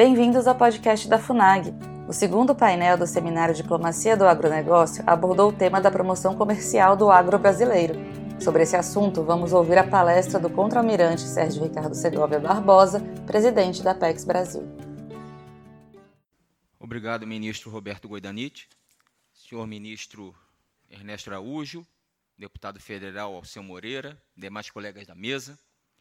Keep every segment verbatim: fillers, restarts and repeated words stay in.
Bem-vindos ao podcast da FUNAG. O segundo painel do Seminário Diplomacia do Agronegócio abordou o tema da promoção comercial do agro brasileiro. Sobre esse assunto, vamos ouvir a palestra do Contra-Almirante Sérgio Ricardo Segovia Barbosa, presidente da Apex Brasil. Obrigado, ministro Roberto Goidanit, senhor ministro Ernesto Araújo, deputado federal Alceu Moreira, demais colegas da mesa.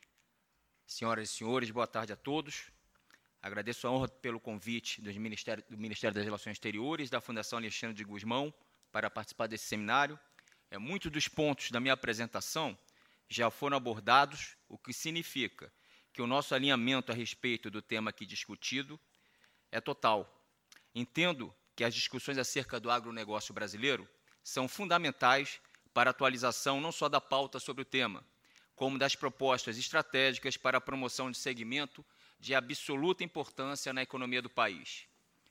Senhoras e senhores, boa tarde a todos. Agradeço a honra pelo convite do Ministério, do Ministério das Relações Exteriores, da Fundação Alexandre de Gusmão, para participar desse seminário. É, muitos dos pontos da minha apresentação já foram abordados, o que significa que o nosso alinhamento a respeito do tema aqui discutido é total. Entendo que as discussões acerca do agronegócio brasileiro são fundamentais para a atualização não só da pauta sobre o tema, como das propostas estratégicas para a promoção de segmento de absoluta importância na economia do país.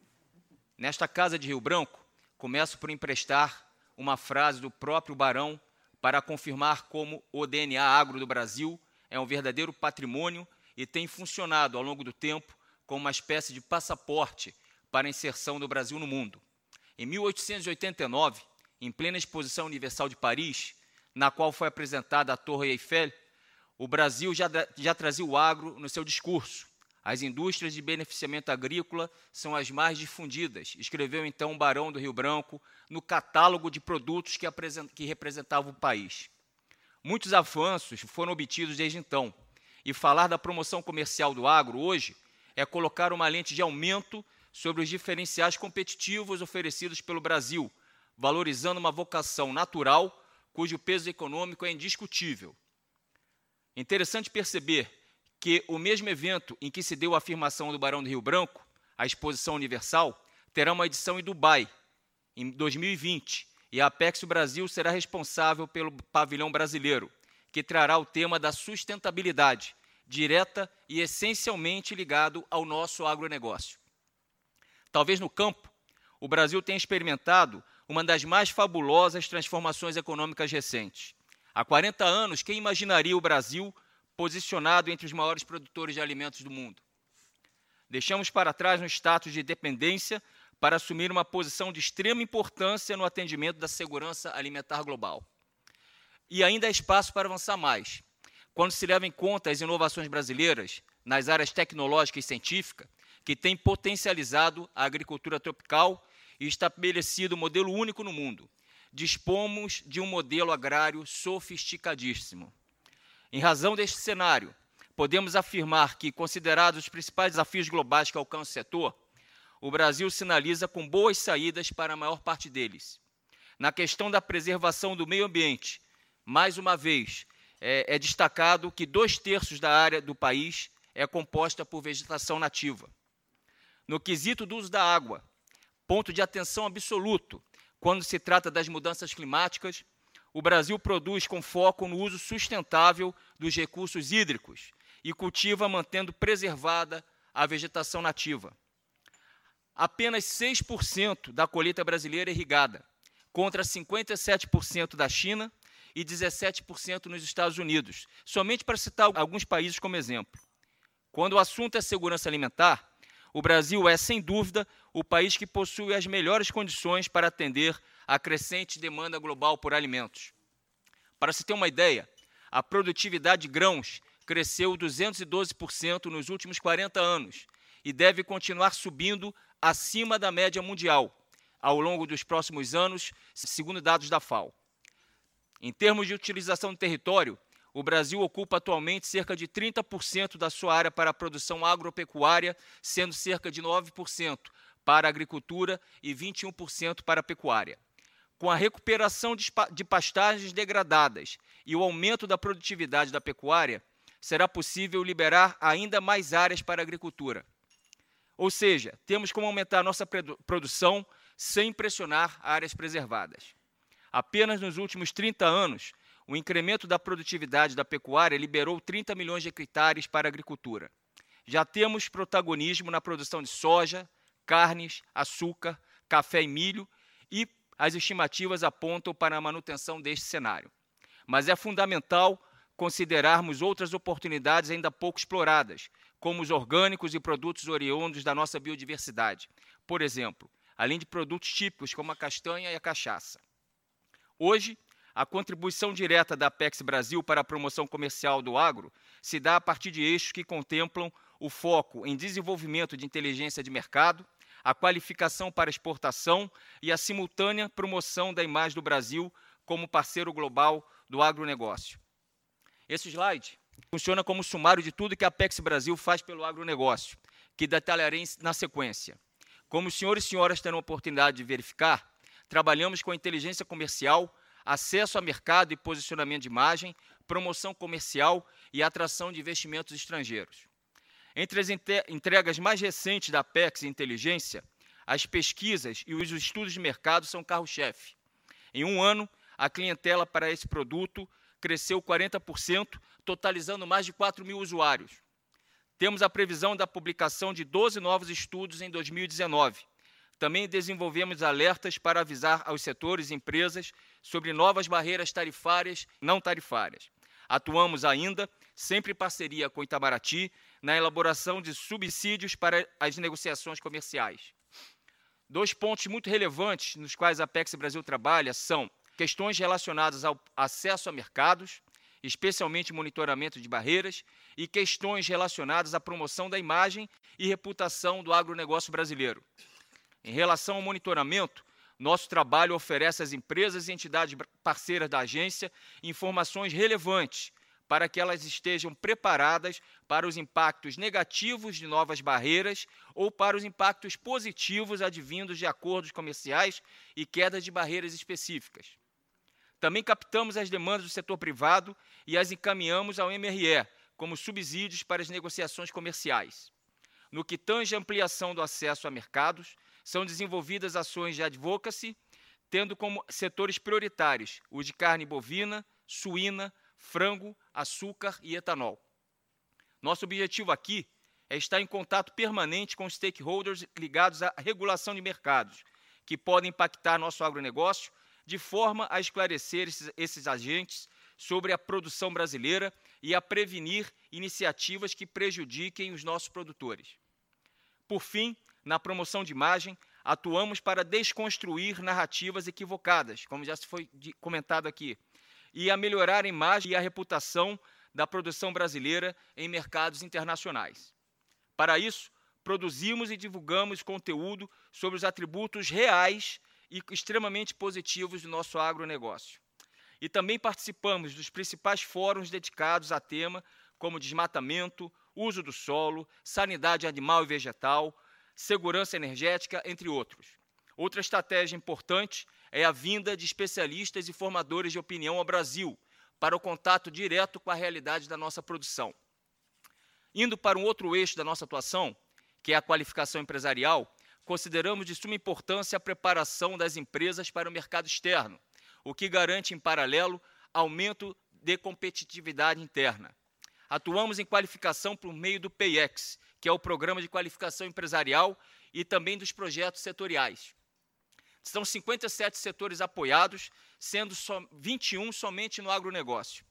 Nesta Casa de Rio Branco, começo por emprestar uma frase do próprio Barão para confirmar como o D N A agro do Brasil é um verdadeiro patrimônio e tem funcionado ao longo do tempo como uma espécie de passaporte para a inserção do Brasil no mundo. Em mil oitocentos e oitenta e nove, em plena Exposição Universal de Paris, na qual foi apresentada a Torre Eiffel, o Brasil já, já trazia o agro no seu discurso. As indústrias de beneficiamento agrícola são as mais difundidas, escreveu então o Barão do Rio Branco no catálogo de produtos que, que representavam o país. Muitos avanços foram obtidos desde então, e falar da promoção comercial do agro hoje é colocar uma lente de aumento sobre os diferenciais competitivos oferecidos pelo Brasil, valorizando uma vocação natural cujo peso econômico é indiscutível. Interessante perceber que o mesmo evento em que se deu a afirmação do Barão do Rio Branco, a Exposição Universal, terá uma edição em Dubai, em dois mil e vinte, e a Apex Brasil será responsável pelo pavilhão brasileiro, que trará o tema da sustentabilidade, direta e essencialmente ligado ao nosso agronegócio. Talvez no campo, o Brasil tenha experimentado uma das mais fabulosas transformações econômicas recentes. Há quarenta anos, quem imaginaria o Brasil posicionado entre os maiores produtores de alimentos do mundo? Deixamos para trás um status de dependência para assumir uma posição de extrema importância no atendimento da segurança alimentar global. E ainda há espaço para avançar mais. Quando se leva em conta as inovações brasileiras nas áreas tecnológica e científica, que têm potencializado a agricultura tropical e estabelecido um modelo único no mundo, dispomos de um modelo agrário sofisticadíssimo. Em razão deste cenário, podemos afirmar que, considerados os principais desafios globais que alcançam o setor, o Brasil sinaliza com boas saídas para a maior parte deles. Na questão da preservação do meio ambiente, mais uma vez, é, é destacado que dois terços da área do país é composta por vegetação nativa. No quesito do uso da água, ponto de atenção absoluto quando se trata das mudanças climáticas, o Brasil produz com foco no uso sustentável dos recursos hídricos e cultiva mantendo preservada a vegetação nativa. Apenas seis por cento da colheita brasileira é irrigada, contra cinquenta e sete por cento da China e dezessete por cento nos Estados Unidos, somente para citar alguns países como exemplo. Quando o assunto é segurança alimentar, o Brasil é, sem dúvida, o país que possui as melhores condições para atender a crescente demanda global por alimentos. Para se ter uma ideia, a produtividade de grãos cresceu duzentos e doze por cento nos últimos quarenta anos e deve continuar subindo acima da média mundial ao longo dos próximos anos, segundo dados da F A O. Em termos de utilização do território, o Brasil ocupa atualmente cerca de trinta por cento da sua área para a produção agropecuária, sendo cerca de nove por cento para a agricultura e vinte e um por cento para a pecuária. Com a recuperação de pastagens degradadas e o aumento da produtividade da pecuária, será possível liberar ainda mais áreas para a agricultura. Ou seja, temos como aumentar nossa produção sem pressionar áreas preservadas. Apenas nos últimos trinta anos, o incremento da produtividade da pecuária liberou trinta milhões de hectares para a agricultura. Já temos protagonismo na produção de soja, carnes, açúcar, café e milho, e as estimativas apontam para a manutenção deste cenário. Mas é fundamental considerarmos outras oportunidades ainda pouco exploradas, como os orgânicos e produtos oriundos da nossa biodiversidade. Por exemplo, além de produtos típicos como a castanha e a cachaça. Hoje, a contribuição direta da Apex Brasil para a promoção comercial do agro se dá a partir de eixos que contemplam o foco em desenvolvimento de inteligência de mercado, a qualificação para exportação e a simultânea promoção da imagem do Brasil como parceiro global do agronegócio. Esse slide funciona como sumário de tudo que a Apex Brasil faz pelo agronegócio, que detalharei na sequência. Como os senhores e senhoras terão a oportunidade de verificar, trabalhamos com a inteligência comercial, acesso a mercado e posicionamento de imagem, promoção comercial e atração de investimentos estrangeiros. Entre as entregas mais recentes da Apex em inteligência, as pesquisas e os estudos de mercado são carro-chefe. Em um ano, a clientela para esse produto cresceu quarenta por cento, totalizando mais de quatro mil usuários. Temos a previsão da publicação de doze novos estudos em dois mil e dezenove. Também desenvolvemos alertas para avisar aos setores e empresas sobre novas barreiras tarifárias e não tarifárias. Atuamos ainda, sempre em parceria com Itamaraty, na elaboração de subsídios para as negociações comerciais. Dois pontos muito relevantes nos quais a Apex Brasil trabalha são questões relacionadas ao acesso a mercados, especialmente monitoramento de barreiras, e questões relacionadas à promoção da imagem e reputação do agronegócio brasileiro. Em relação ao monitoramento, nosso trabalho oferece às empresas e entidades parceiras da agência informações relevantes para que elas estejam preparadas para os impactos negativos de novas barreiras ou para os impactos positivos advindos de acordos comerciais e queda de barreiras específicas. Também captamos as demandas do setor privado e as encaminhamos ao M R E como subsídios para as negociações comerciais. No que tange à ampliação do acesso a mercados, são desenvolvidas ações de advocacy, tendo como setores prioritários os de carne bovina, suína, frango, açúcar e etanol. Nosso objetivo aqui é estar em contato permanente com stakeholders ligados à regulação de mercados, que podem impactar nosso agronegócio, de forma a esclarecer esses, esses agentes sobre a produção brasileira e a prevenir iniciativas que prejudiquem os nossos produtores. Por fim, na promoção de imagem, atuamos para desconstruir narrativas equivocadas, como já foi comentado aqui, e a melhorar a imagem e a reputação da produção brasileira em mercados internacionais. Para isso, produzimos e divulgamos conteúdo sobre os atributos reais e extremamente positivos do nosso agronegócio. E também participamos dos principais fóruns dedicados a tema, como desmatamento, uso do solo, sanidade animal e vegetal, segurança energética, entre outros. Outra estratégia importante é a vinda de especialistas e formadores de opinião ao Brasil, para o contato direto com a realidade da nossa produção. Indo para um outro eixo da nossa atuação, que é a qualificação empresarial, consideramos de suma importância a preparação das empresas para o mercado externo, o que garante, em paralelo, aumento de competitividade interna. Atuamos em qualificação por meio do P E X, que é o Programa de Qualificação Empresarial, e também dos projetos setoriais. São cinquenta e sete setores apoiados, sendo só vinte e um somente no agronegócio.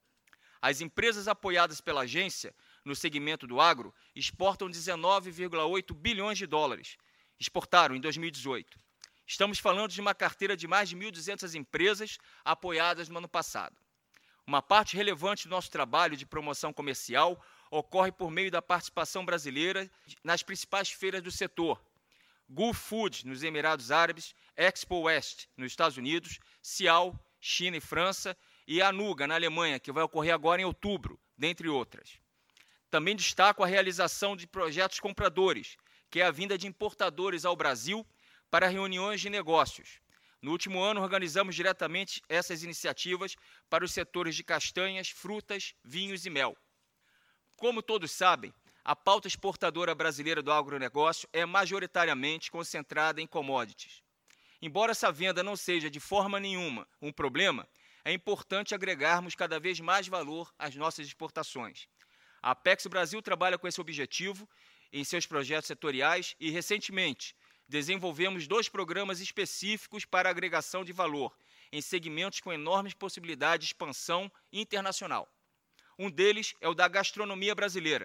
As empresas apoiadas pela agência, no segmento do agro, exportam dezenove vírgula oito bilhões de dólares, exportaram em dois mil e dezoito. Estamos falando de uma carteira de mais de mil e duzentas empresas apoiadas no ano passado. Uma parte relevante do nosso trabalho de promoção comercial ocorre por meio da participação brasileira nas principais feiras do setor. Gulf Food, nos Emirados Árabes, Expo West, nos Estados Unidos, Cial, China e França, e a Anuga, na Alemanha, que vai ocorrer agora em outubro, dentre outras. Também destaco a realização de projetos compradores, que é a vinda de importadores ao Brasil para reuniões de negócios. No último ano, organizamos diretamente essas iniciativas para os setores de castanhas, frutas, vinhos e mel. Como todos sabem, a pauta exportadora brasileira do agronegócio é majoritariamente concentrada em commodities. Embora essa venda não seja de forma nenhuma um problema, é importante agregarmos cada vez mais valor às nossas exportações. A Apex Brasil trabalha com esse objetivo em seus projetos setoriais e, recentemente, desenvolvemos dois programas específicos para agregação de valor em segmentos com enormes possibilidades de expansão internacional. Um deles é o da gastronomia brasileira,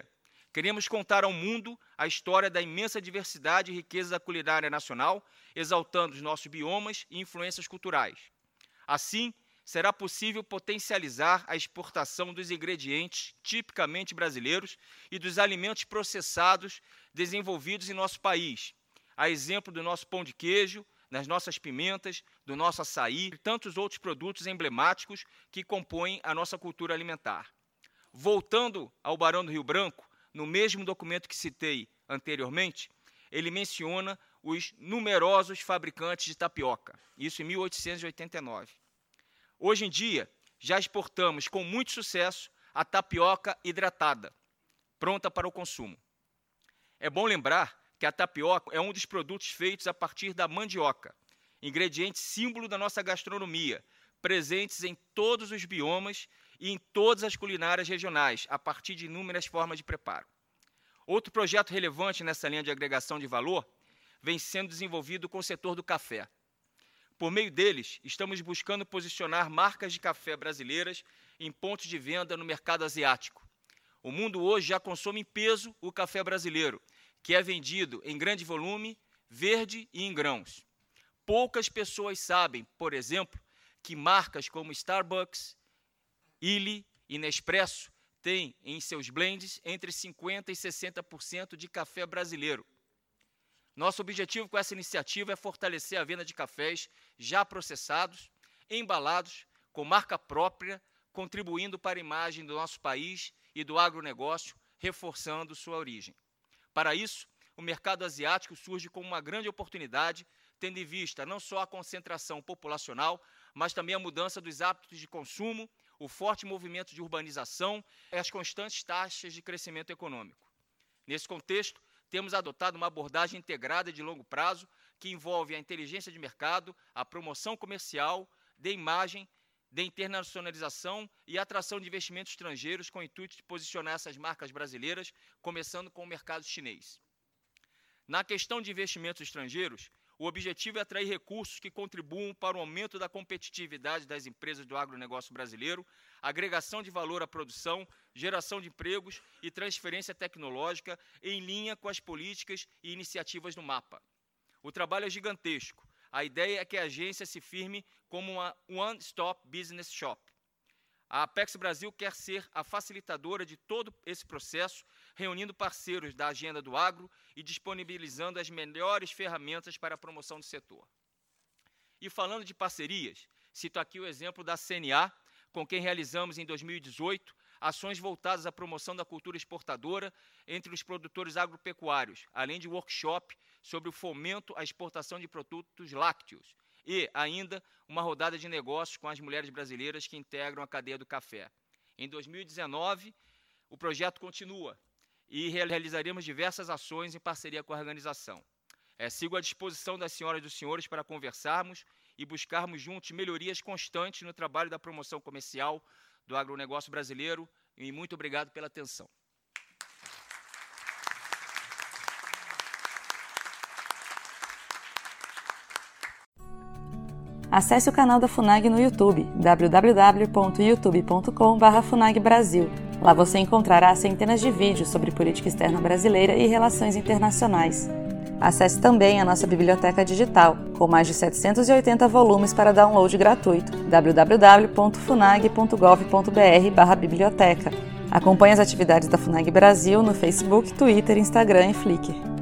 Queremos contar ao mundo a história da imensa diversidade e riqueza da culinária nacional, exaltando os nossos biomas e influências culturais. Assim, será possível potencializar a exportação dos ingredientes tipicamente brasileiros e dos alimentos processados desenvolvidos em nosso país, a exemplo do nosso pão de queijo, das nossas pimentas, do nosso açaí e tantos outros produtos emblemáticos que compõem a nossa cultura alimentar. Voltando ao Barão do Rio Branco, no mesmo documento que citei anteriormente, ele menciona os numerosos fabricantes de tapioca, isso em mil oitocentos e oitenta e nove. Hoje em dia, já exportamos com muito sucesso a tapioca hidratada, pronta para o consumo. É bom lembrar que a tapioca é um dos produtos feitos a partir da mandioca, ingrediente símbolo da nossa gastronomia, presentes em todos os biomas e em todas as culinárias regionais, a partir de inúmeras formas de preparo. Outro projeto relevante nessa linha de agregação de valor vem sendo desenvolvido com o setor do café. Por meio deles, estamos buscando posicionar marcas de café brasileiras em pontos de venda no mercado asiático. O mundo hoje já consome em peso o café brasileiro, que é vendido em grande volume, verde e em grãos. Poucas pessoas sabem, por exemplo, que marcas como Starbucks, Illy e Nespresso têm em seus blends entre cinquenta por cento e sessenta por cento de café brasileiro. Nosso objetivo com essa iniciativa é fortalecer a venda de cafés já processados, embalados, com marca própria, contribuindo para a imagem do nosso país e do agronegócio, reforçando sua origem. Para isso, o mercado asiático surge como uma grande oportunidade, tendo em vista não só a concentração populacional, mas também a mudança dos hábitos de consumo, o forte movimento de urbanização e as constantes taxas de crescimento econômico. Nesse contexto, temos adotado uma abordagem integrada de longo prazo que envolve a inteligência de mercado, a promoção comercial, de imagem, de internacionalização e atração de investimentos estrangeiros com o intuito de posicionar essas marcas brasileiras, começando com o mercado chinês. Na questão de investimentos estrangeiros, o objetivo é atrair recursos que contribuam para o aumento da competitividade das empresas do agronegócio brasileiro, agregação de valor à produção, geração de empregos e transferência tecnológica em linha com as políticas e iniciativas do MAPA. O trabalho é gigantesco. A ideia é que a agência se firme como uma one-stop business shop. A Apex Brasil quer ser a facilitadora de todo esse processo, reunindo parceiros da agenda do agro e disponibilizando as melhores ferramentas para a promoção do setor. E falando de parcerias, cito aqui o exemplo da C N A, com quem realizamos em dois mil e dezoito ações voltadas à promoção da cultura exportadora entre os produtores agropecuários, além de workshop sobre o fomento à exportação de produtos lácteos e, ainda, uma rodada de negócios com as mulheres brasileiras que integram a cadeia do café. Em dois mil e dezenove, o projeto continua e realizaremos diversas ações em parceria com a organização. É, sigo à disposição das senhoras e dos senhores para conversarmos e buscarmos juntos melhorias constantes no trabalho da promoção comercial do agronegócio brasileiro e muito obrigado pela atenção. Acesse o canal da FUNAG no YouTube, w w w ponto youtube ponto com barra funag brasil. Lá você encontrará centenas de vídeos sobre política externa brasileira e relações internacionais. Acesse também a nossa biblioteca digital, com mais de setecentos e oitenta volumes para download gratuito, w w w ponto funag ponto gov ponto br barra biblioteca. Acompanhe as atividades da FUNAG Brasil no Facebook, Twitter, Instagram e Flickr.